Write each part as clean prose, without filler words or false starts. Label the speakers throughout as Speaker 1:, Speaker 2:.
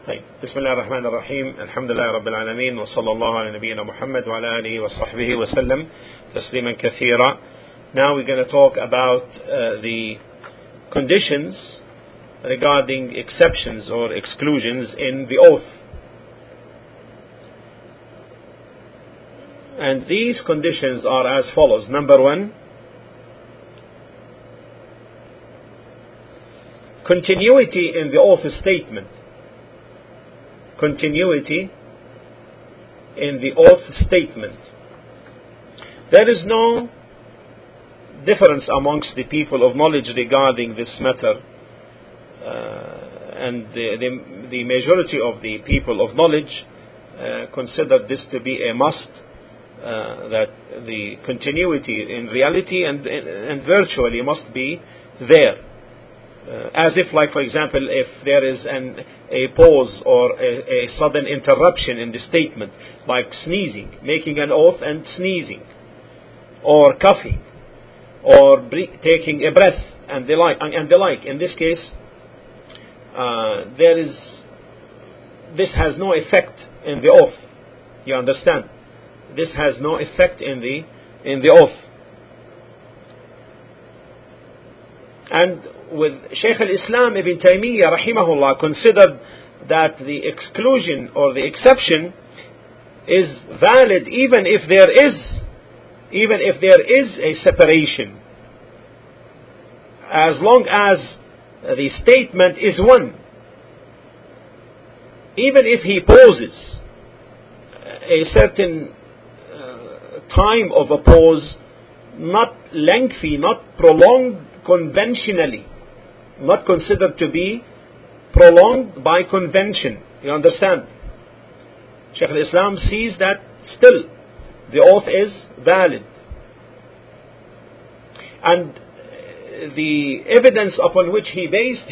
Speaker 1: طيب، بسم الله الرحمن الرحيم. الحمد لله رب العالمين، وصلى الله على نبينا محمد وعلى آله وصحبه وسلم تسليما كثيرا. Now we're going to talk about the conditions regarding exceptions or exclusions in the oath. And these conditions are as follows. Number one, continuity in the oath statement. Continuity in the oath statement. There is no difference amongst the people of knowledge regarding this matter, and the majority of the people of knowledge consider this to be a must, that the continuity in reality and virtually must be there. As if, like, for example, if there is a pause or a sudden interruption in the statement, like sneezing, making an oath and sneezing, or coughing, or taking a breath, and the like. In this case, this has no effect in the oath. You understand? This has no effect in the oath. And with Shaykh al-Islam Ibn Taymiyyah rahimahullah considered that the exclusion or the exception is valid even if there is a separation, as long as the statement is one. Even if he pauses a certain time of a pause, not lengthy, not prolonged conventionally, not considered to be prolonged by convention. You understand? Shaykh al-Islam sees that still the oath is valid. And the evidence upon which he based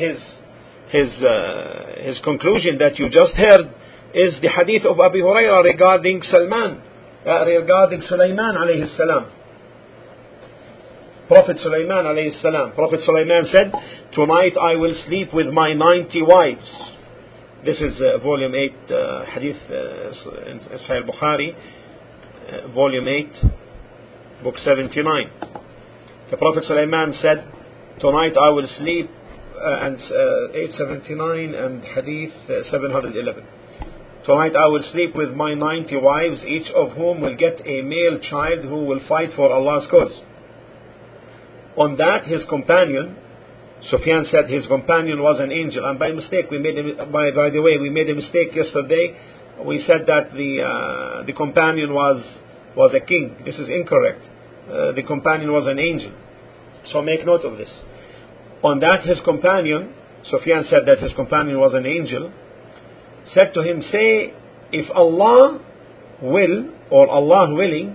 Speaker 1: his conclusion that you just heard is the hadith of Abu Hurairah regarding Sulaiman alayhi salam. Prophet Sulaiman alayhi salam. Prophet Sulaiman said, "Tonight I will sleep with my 90 wives." This is volume 8, hadith in Sahih Bukhari, volume 8, book 79. The Prophet Sulaiman said, "Tonight I will sleep," and 879 and hadith 711. "Tonight I will sleep with my 90 wives, each of whom will get a male child who will fight for Allah's cause." On that, his companion, Sufyan said his companion was an angel. And by mistake, by the way, we made a mistake yesterday. We said that the companion was a king. This is incorrect. The companion was an angel. So make note of this. On that, his companion, Sufyan said that his companion was an angel, said to him, "Say, if Allah will, or Allah willing."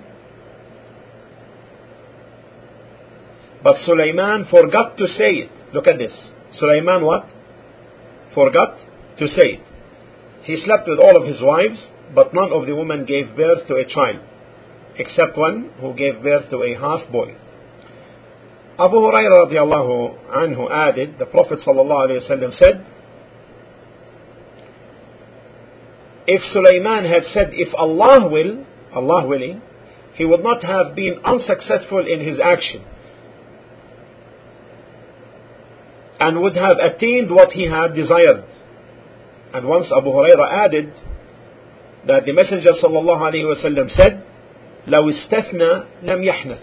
Speaker 1: But Sulaiman forgot to say it. Look at this. Sulaiman what? Forgot to say it. He slept with all of his wives, but none of the women gave birth to a child, except one who gave birth to a half boy. Abu Hurairah radiallahu anhu added, the Prophet sallallahu alayhi wa sallam said, if Sulaiman had said, "If Allah will," Allah willing, he would not have been unsuccessful in his action, and would have attained what he had desired. And once Abu Hurairah added that the Messenger sallallahu alayhi wa sallam said, "لو استثنى لم يحنث."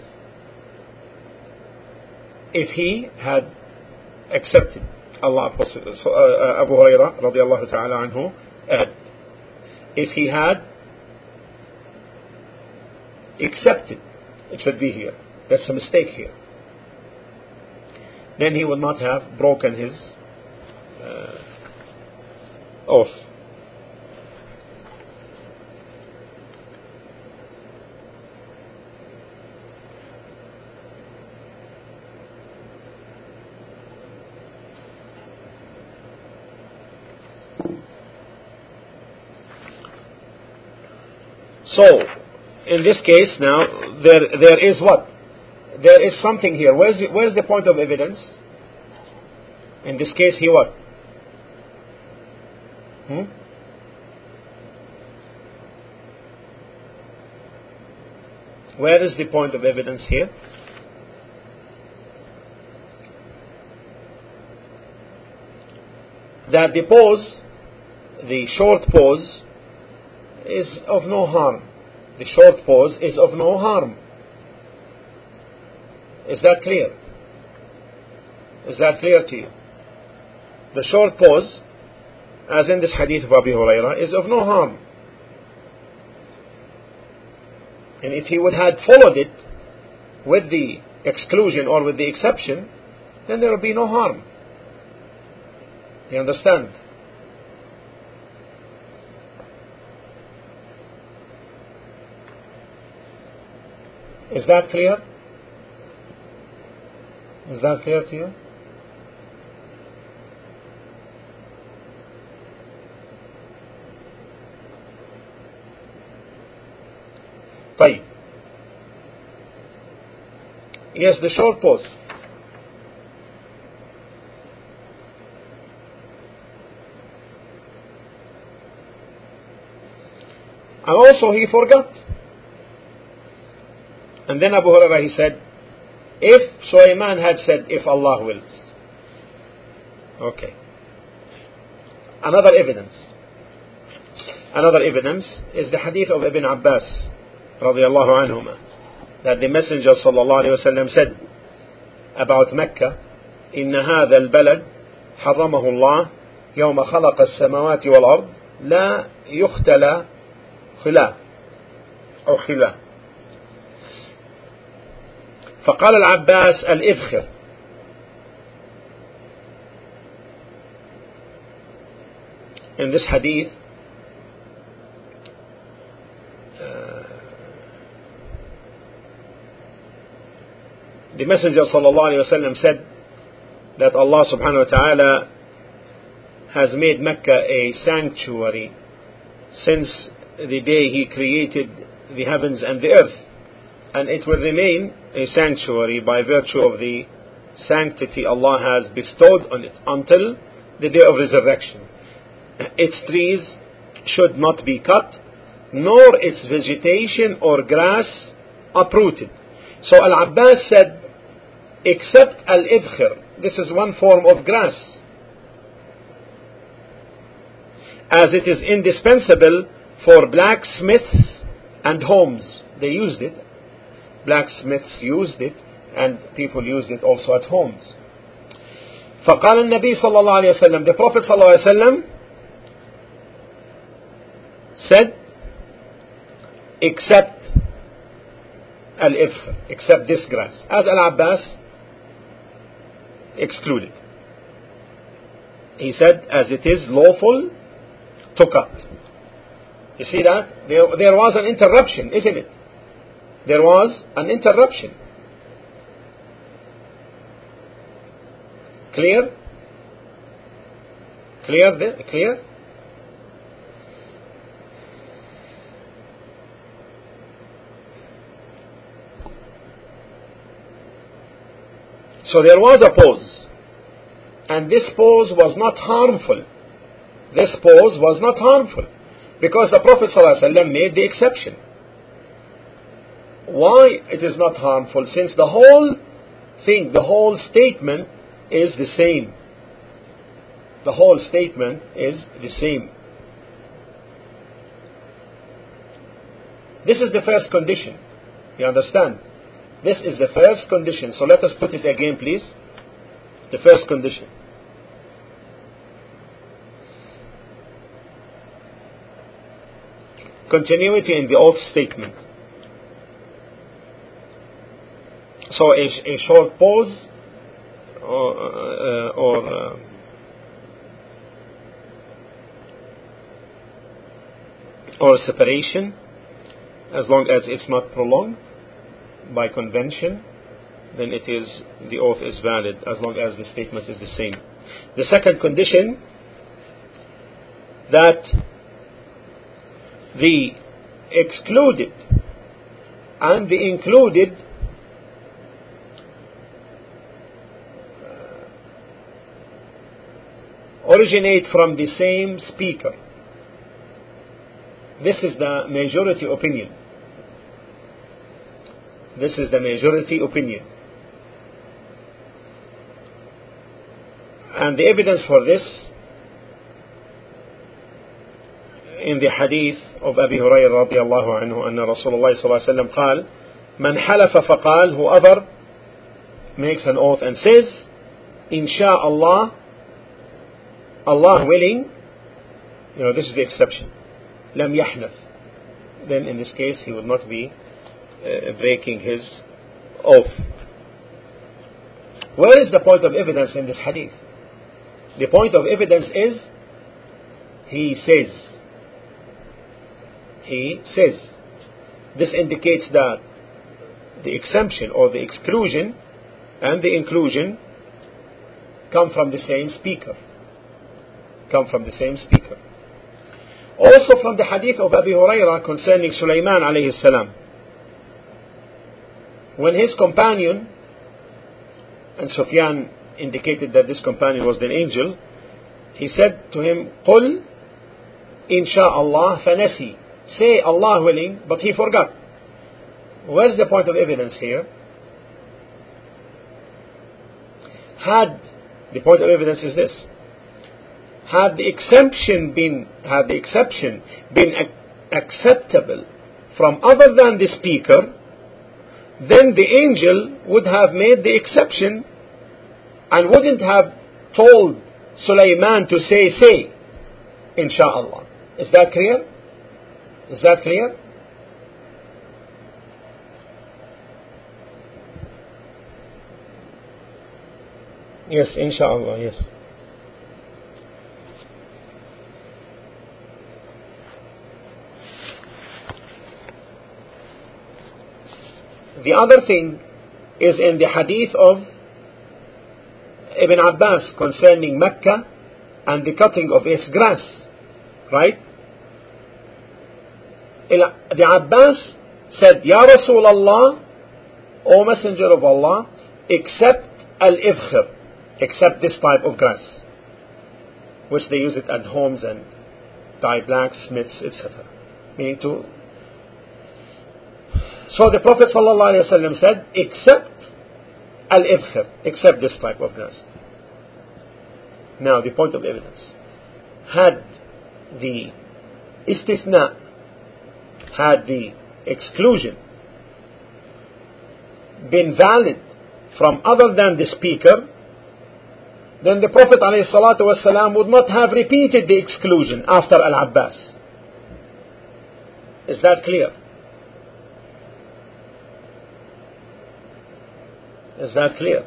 Speaker 1: If he had accepted, Abu Hurairah radiallahu ta'ala anhu added, if he had accepted, it should be here. That's a mistake here. Then he would not have broken his oath. So, in this case now, there is what? There is something here. Where's the point of evidence? In this case, he what? Hmm? Where is the point of evidence here? That the pause, the short pause, is of no harm. The short pause is of no harm. Is that clear? Is that clear to you? The short pause, as in this hadith of Abu Hurairah, is of no harm. And if he would have followed it with the exclusion or with the exception, then there would be no harm. You understand? Is that clear? Is that clear to you? طيب. Yes, the short pause. And also he forgot. And then Abu Hurairah, he said, if Sulaiman had said, if Allah wills. Okay. Another evidence is the hadith of Ibn Abbas radiallahu anhuma, that the Messenger sallallahu alayhi wa sallam said about Mecca, إن هذا البلد حرمه الله يوم خلق السماوات والأرض لا يختلى خلا أو خلا. فقال العباس الإذخر. In this hadith, the Messenger sallallahu alayhi wa sallam said that Allah subhanahu wa ta'ala has made Mecca a sanctuary since the day He created the heavens and the earth, and it will remain a sanctuary by virtue of the sanctity Allah has bestowed on it until the day of resurrection. Its trees should not be cut, nor its vegetation or grass uprooted. So Al-Abbas said, except Al-Idkhir, this is one form of grass, as it is indispensable for blacksmiths and homes. They used it. Blacksmiths used it, and people used it also at homes. فقال النبي صلى الله عليه وسلم, the Prophet صلى الله عليه وسلم said, except Al-Idkhir, except this grass, as Al-Abbas excluded. He said, as it is lawful to cut. You see that? There was an interruption, isn't it? There was an interruption. Clear? Clear? So there was a pause, and this pause was not harmful. This pause was not harmful because the Prophet ﷺ made the exception. Why it is not harmful? Since the whole thing, the whole statement is the same. The whole statement is the same. This is the first condition. You understand? This is the first condition. So let us put it again, please. The first condition. Continuity in the oath statement. So a short pause or separation, as long as it's not prolonged by convention, then the oath is valid as long as the statement is the same. The second condition, that the excluded and the included originate from the same speaker. This is the majority opinion. This is the majority opinion. And the evidence for this in the hadith of Abi Hurairah رضي الله عنه أن رسول الله صلى الله عليه وسلم قال من حلف فقال, whoever makes an oath and says Insha'Allah, Allah willing, this is the exception, لم يحنث, then in this case he will not be breaking his oath. Where is the point of evidence in this hadith? The point of evidence is he says. He says. This indicates that the exemption or the exclusion and the inclusion come from the same speaker. Also from the hadith of Abi Hurairah concerning Sulaiman alayhi salam, when his companion, and Sufyan indicated that this companion was an angel, he said to him, قُلْ إِنْشَاءَ فَنَسِي, say Allah willing, but he forgot. Where's the point of evidence here? The point of evidence is this: had the exception been acceptable from other than the speaker, then the angel would have made the exception and wouldn't have told Sulaiman to say Insha'Allah. Is that clear? Yes, Insha'Allah, yes. The other thing is in the hadith of Ibn Abbas concerning Mecca and the cutting of its grass, right? The Abbas said, Ya Rasulullah, O Messenger of Allah, except al-ifkhir, except this type of grass, which they use it at homes and by blacksmiths, etc. Meaning to. So the Prophet ﷺ said, except al-ifkhir, except this type of grass. Now the point of evidence: had the istithna, had the exclusion been valid from other than the speaker, then the Prophet ﷺ would not have repeated the exclusion after Al-Abbas. Is that clear? Is that clear?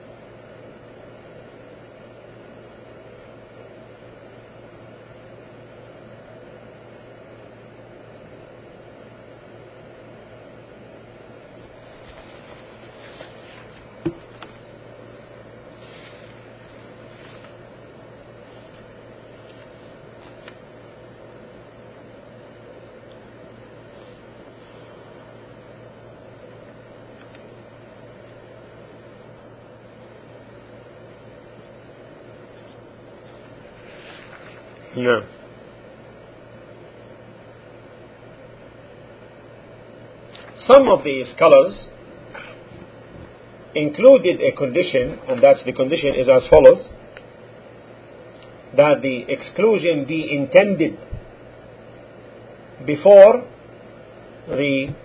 Speaker 1: No. Some of the scholars included a condition, and that's the condition is as follows: that the exclusion be intended before the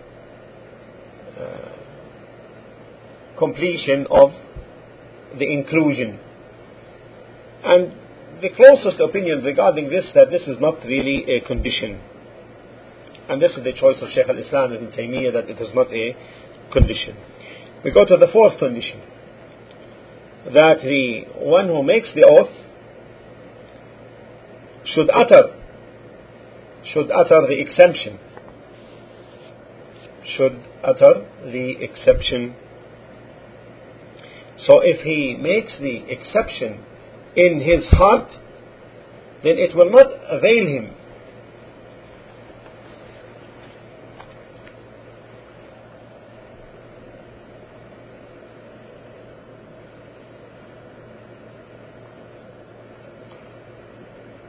Speaker 1: completion of the inclusion. And the closest opinion regarding this, that this is not really a condition, and this is the choice of Shaykh al-Islam Ibn Taymiyyah, that it is not a condition. We go to the fourth condition, that the one who makes the oath should utter the exception. So if he makes the exception in his heart, then it will not avail him.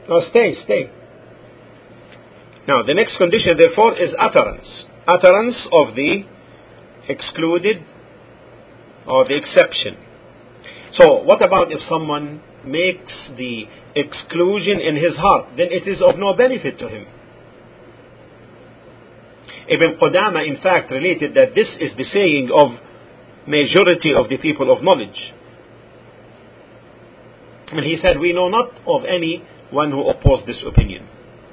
Speaker 1: No, stay. Now, the next condition, therefore, is utterance. Utterance of the excluded or the exception. So, what about if someone makes the exclusion in his heart? Then it is of no benefit to him. Ibn Qudama, in fact, related that this is the saying of majority of the people of knowledge. And he said, we know not of any one who opposed this opinion.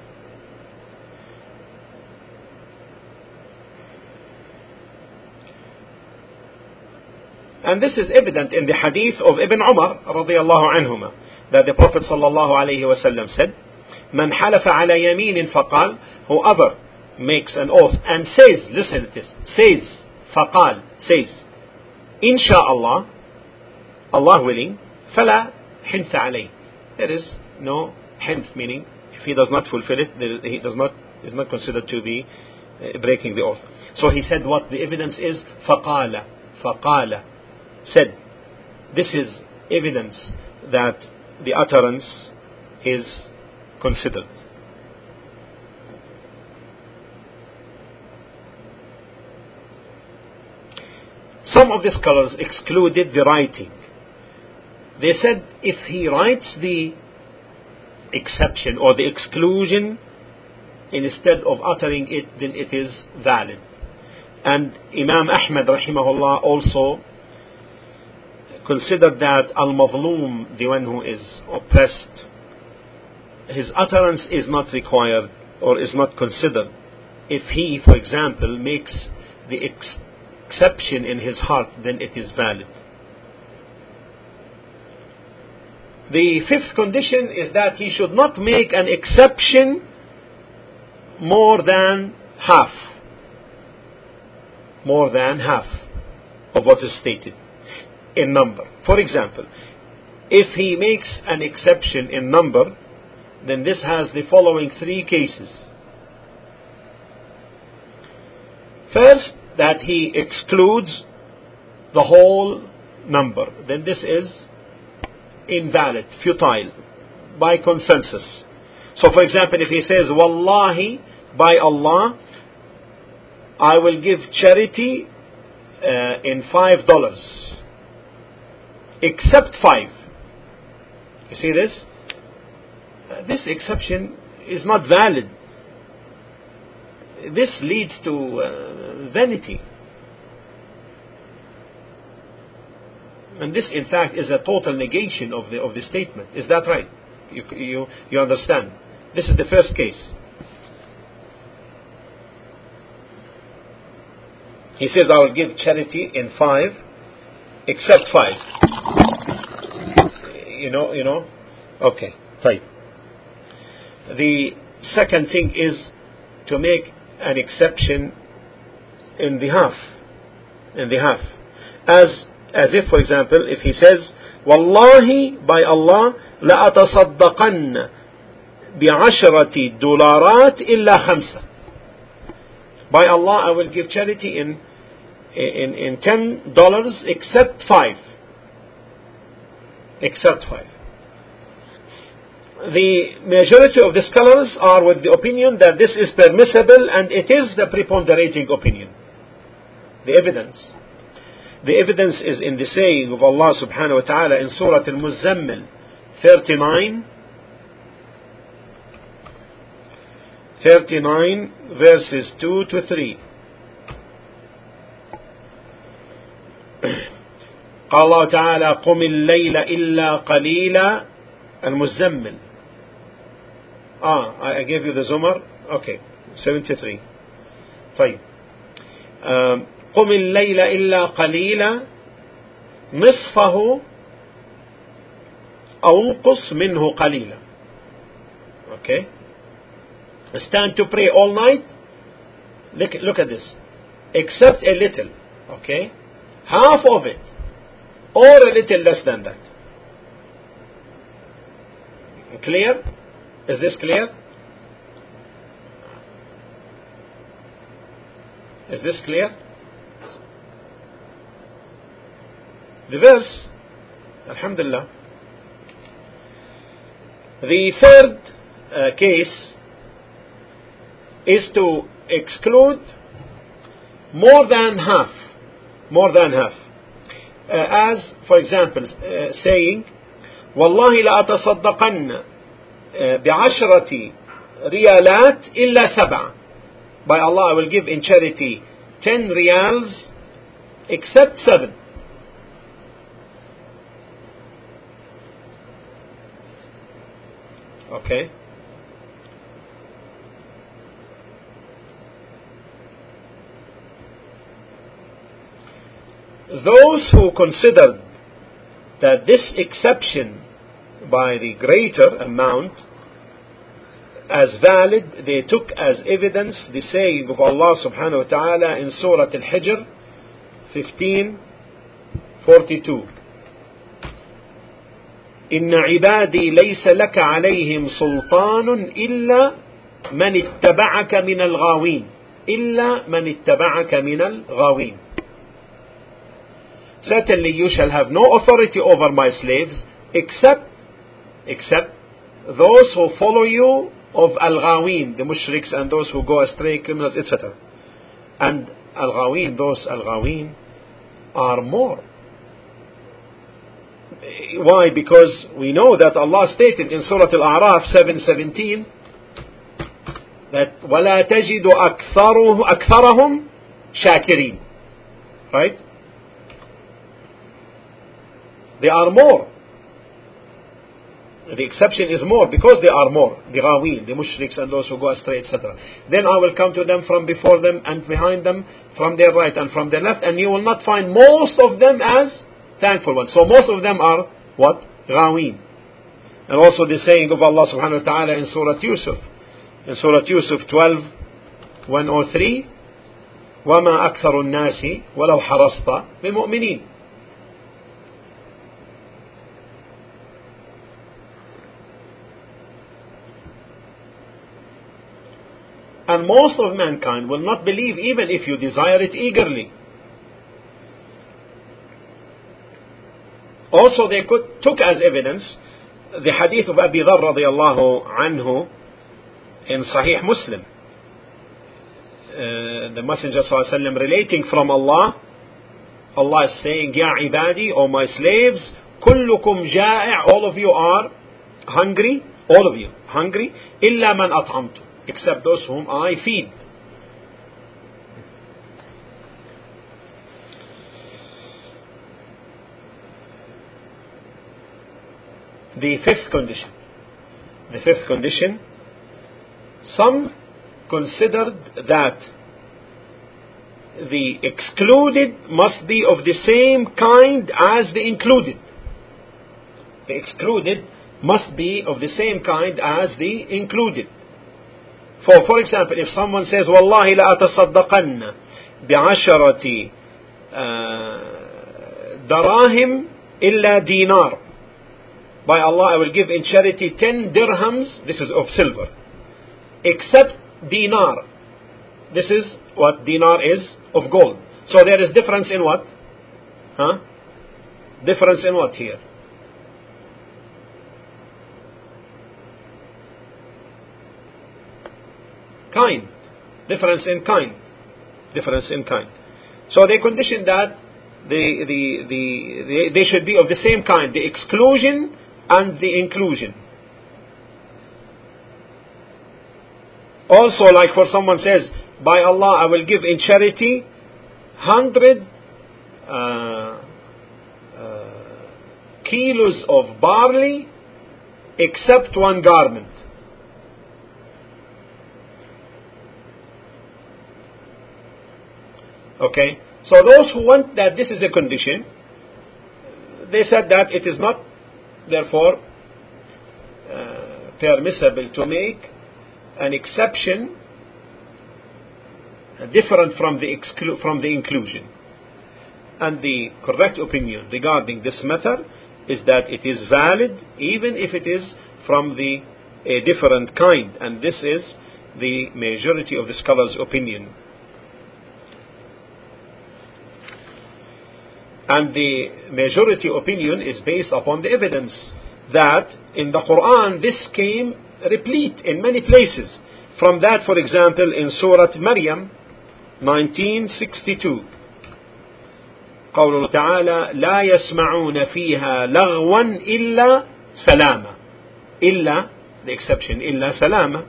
Speaker 1: And this is evident in the hadith of Ibn Umar radiyallahu anhuma, that the Prophet sallallahu alayhi wasallam said, "Man halafa ala yaminin faqal," whoever makes an oath and says, listen to this, says, faqal, says, Insha'Allah, Allah willing, fala hinth alayh. There is no hinth, meaning if he does not fulfill it, he is not considered to be breaking the oath. So he said what the evidence is, faqala, said. This is evidence that the utterance is considered. Some of the scholars excluded the writing. They said if he writes the exception or the exclusion instead of uttering it, then it is valid. And Imam Ahmad rahimahullah also considered that al-mazlum, the one who is oppressed, his utterance is not required or is not considered if he, for example, makes the exception in his heart, then it is valid. The fifth condition is that he should not make an exception more than half of what is stated in number. For example, if he makes an exception in number, then this has the following three cases. First, that he excludes the whole number, then this is invalid, futile, by consensus. So for example, if he says, Wallahi, by Allah, I will give charity in $5, except 5. You see this? This exception is not valid. This leads to vanity. And this, in fact, is a total negation of the statement. Is that right? You understand? This is the first case. He says, I will give charity in 5, except 5. You know? Okay, type. The second thing is to make an exception in the half. As if, for example, if he says, Wallahi, by Allah, لَأَتَصَدَّقَنَّ بِعَشْرَةِ دُولَارَاتٍ إِلَّا 5. By Allah, I will give charity in $10 except 5. Except 5. The majority of the scholars are with the opinion that this is permissible, and it is the preponderating opinion. The evidence is in the saying of Allah subhanahu wa ta'ala in Surah Al-Muzammil 39 verses 2 to 3. قال الله تعالى قم الليل إلا قليلا المزمل. I gave you the Zumar. Okay, 73. طيب. قم الليل إلا قليلا نصفه أو انقص منه قليلا. Okay. Stand to pray all night. Look at this. Except a little. Okay. Half of it. Or a little less than that. Clear? Is this clear? Is this clear? The verse, Alhamdulillah. The third case is to exclude more than half. As for example saying والله لأتصدقن بعشرة ريالات إلا 7. By Allah, I will give in charity 10 riyals except 7. Okay. Those who considered that this exception by the greater amount as valid, they took as evidence the saying of Allah subhanahu wa ta'ala in Surah Al-Hijr 15:42. إن عبادي ليس لك عليهم سلطان إلا من اتبعك من الغاوين. Certainly you shall have no authority over my slaves except those who follow you of al-ghawin, the mushriks and those who go astray, criminals, etc. And those al-ghawin are more. Why? Because we know that Allah stated in Surah Al-A'raf 7:17 that وَلَا تَجِدُ أَكْثَرَهُمْ شَاكِرِينَ. Right? They are more. The exception is more because they are more. The ghawin, the mushriks and those who go astray, etc. Then I will come to them from before them and behind them, from their right and from their left, and you will not find most of them as thankful ones. So most of them are what? Ghawin. And also the saying of Allah subhanahu wa ta'ala in Surah Yusuf. In Surah Yusuf 12:103, وَمَا أَكْثَرُ النَّاسِ وَلَوْ حَرَصْتَ بِمُؤْمِنِينَ. And most of mankind will not believe even if you desire it eagerly. Also they took as evidence the hadith of Abi Dharr radiallahu anhu in Sahih Muslim. The Messenger sallallahu alaihi wasallam relating from Allah is saying, Ya ibadi, O my slaves, kullukum ja'i', all of you are hungry, illa man at'amtu, except those whom I feed. The fifth condition, some considered that the excluded must be of the same kind as the included. The excluded must be of the same kind as the included. For example, if someone says, وَاللَّهِ لَأَتَصَدَّقَنَّ بِعَشَرَةِ دَرَاهِمْ إِلَّا دِينَارٍ. By Allah, I will give in charity 10 dirhams, this is of silver, except dinar. This is what dinar is, of gold. So there is difference in what? Difference in what here? Kind. Difference in kind. So they condition that they should be of the same kind, the exclusion and the inclusion. Also, like for someone says, by Allah, I will give in charity 100 kilos of barley except one garment. Okay, so those who want that this is a condition, they said that it is not therefore permissible to make an exception different from the inclusion. And the correct opinion regarding this matter is that it is valid even if it is from a different kind, and this is the majority of the scholars' opinion. And the majority opinion is based upon the evidence that in the Quran this came replete in many places. From that, for example, in Surah Maryam 1962, قوله تعالى لا يسمعون فيها لغوا إلا سلاما. إلا, the exception, إلا سلاما.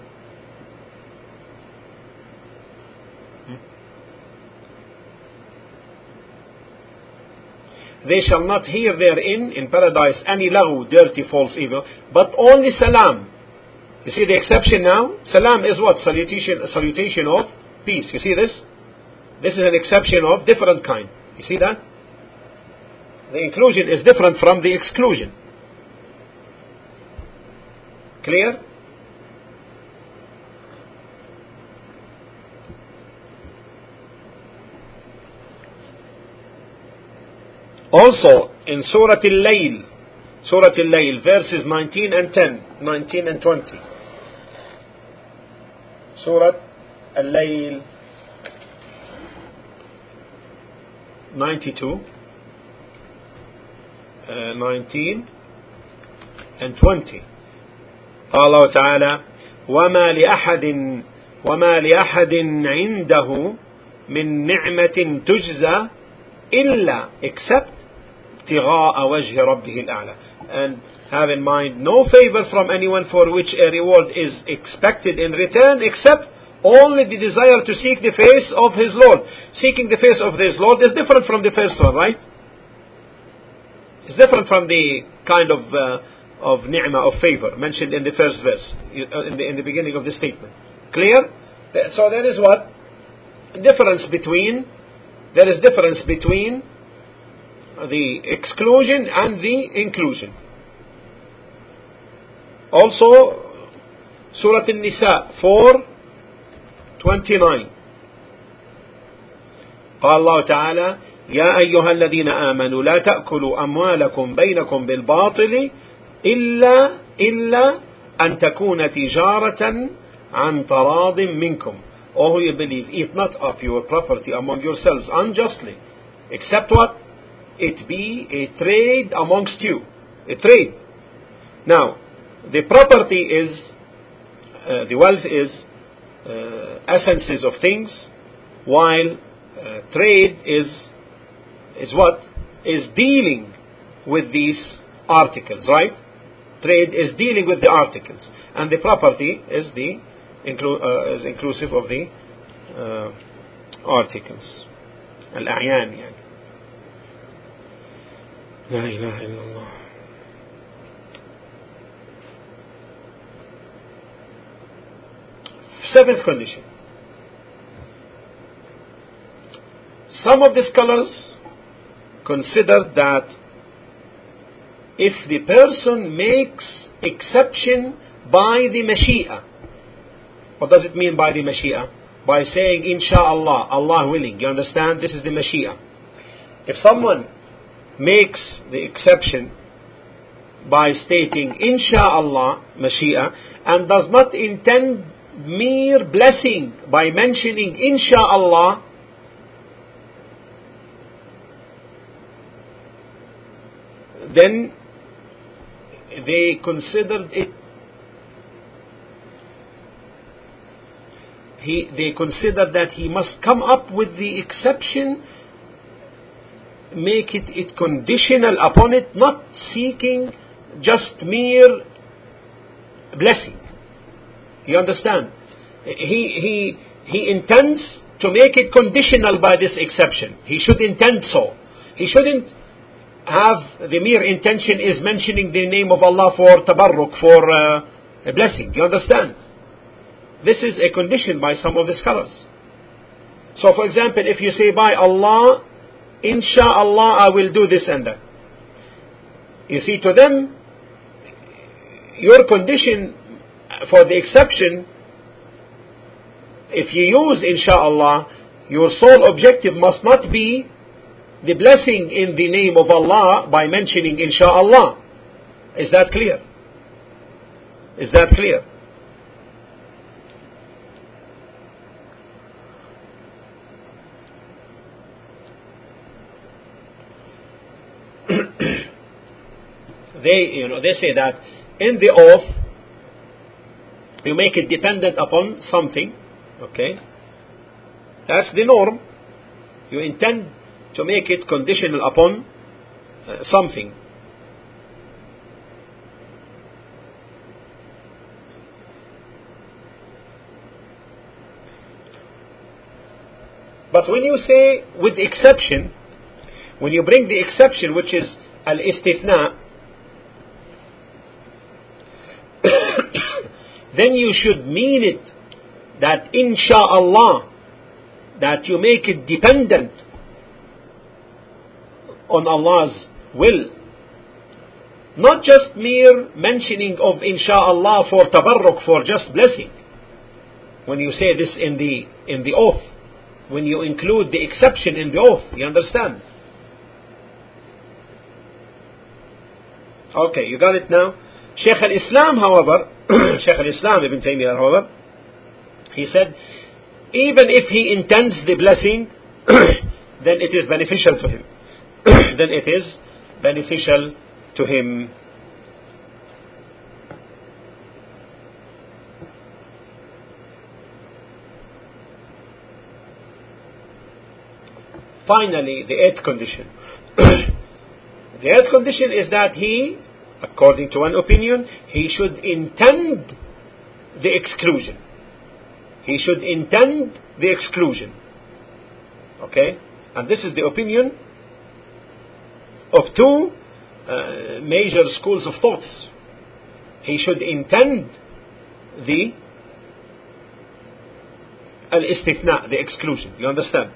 Speaker 1: They shall not hear therein, in paradise, any laghu, dirty, false, evil, but only salam. You see the exception now? Salam is what? Salutation of peace. You see this? This is an exception of different kind. You see that? The inclusion is different from the exclusion. Clear? Also, in Surah Al-Layl, verses 19 and 10, 19 and 20. Surah Al-Layl 92, 19 and 20. Allah Ta'ala وما لأحد عنده من نعمة تجزى إلا except ابتغاء وجه ربه الأعلى. And have in mind no favor from anyone for which a reward is expected in return except only the desire to seek the face of his Lord. Seeking the face of his Lord is different from the first one, right? It's different from the kind of ni'mah, of favor mentioned in the first verse, in the beginning of the statement. Clear? So there is what? Difference between the exclusion and the inclusion. Also, Surah An-Nisa 4:29. قال الله تعالى يا أيها الذين آمنوا لا تأكلوا أموالكم بينكم بالباطل إلا أن تكون تجارة عن تراض منكم. O who you believe, eat not up your property among yourselves unjustly, except what? It be a trade amongst you. A trade. Now, the property is, the wealth is essences of things, while trade is what? Is dealing with these articles, right? Trade is dealing with the articles, and the property is is inclusive of the articles. Al-a'yan yani. La ilaha illallah. Seventh condition. Some of the scholars consider that if the person makes exception by the Mashi'a. What does it mean by the Mashi'a? By saying Insha'Allah, Allah willing. You understand? This is the Mashi'a. If someone makes the exception by stating Insha'Allah, Mashi'a, and does not intend mere blessing by mentioning Insha'Allah, then they considered it, they consider that he must come up with the exception, make it conditional upon it, not seeking just mere blessing. You understand? He intends to make it conditional by this exception. He should intend so. He shouldn't have the mere intention is mentioning the name of Allah for tabarruk, for a blessing. You understand? This is a condition by some of the scholars. So for example, if you say by Allah, Insha'Allah I will do this and that. You see, to them, your condition for the exception, if you use Insha'Allah, your sole objective must not be the blessing in the name of Allah by mentioning Insha'Allah. Is that clear? Is that clear? They say that in the oath, You make it dependent upon something. Okay? That's the norm. You intend to make it conditional upon something. But when you say with exception, when you bring the exception, which is al-istithna, then you should mean it that insha'Allah, that you make it dependent on Allah's will. Not just mere mentioning of insha'Allah for tabarruk, for just blessing. When you say this in the oath, when you include the exception in the oath, you understand? Okay, you got it now? Shaykh al-Islam, however, Shaykh al-Islam Ibn Taymiyyah, however, he said, even if he intends the blessing, then it is beneficial to him. Then it is beneficial to him. Finally, the eighth condition. The eighth condition is that he, according to one opinion, he should intend the exclusion. He should intend the exclusion. Okay? And this is the opinion of two major schools of thoughts. He should intend the al-istithna, the exclusion. You understand?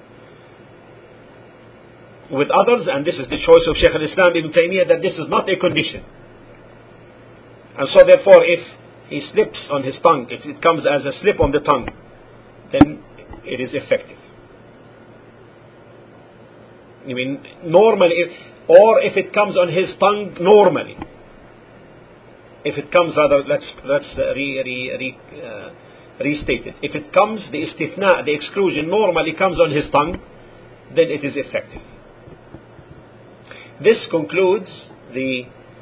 Speaker 1: With others, and this is the choice of Shaykh al-Islam Ibn Taymiyyah, that this is not a condition. And so therefore, if he slips on his tongue, if it comes as a slip on the tongue, then it is effective. I mean, normally, or if it comes on his tongue normally. If it comes, rather, let's restate it. If it comes, the istithna, the exclusion, normally comes on his tongue, then it is effective. This concludes the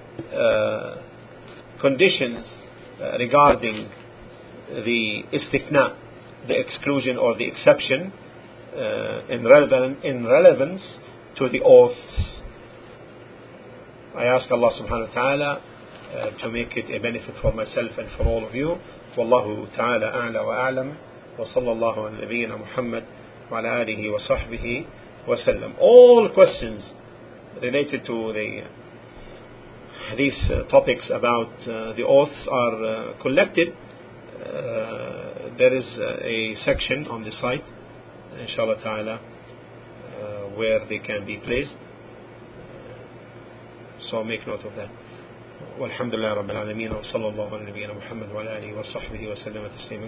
Speaker 1: conditions regarding the istithna, the exclusion or the exception in relevance to the oaths. I ask Allah subhanahu wa ta'ala to make it a benefit for myself and for all of you. Wallahu ta'ala a'la wa a'lam, wa sallallahu ala nabiyyina Muhammad wa ala alihi wa sahbihi wa sallam. All questions related to these topics about the oaths are collected. There is a section on the site, inshallah ta'ala, where they can be placed. So make note of that. والحمد لله رب العالمين وصلى الله على نبينا محمد وعلى آله وصحبه وسلم تسليما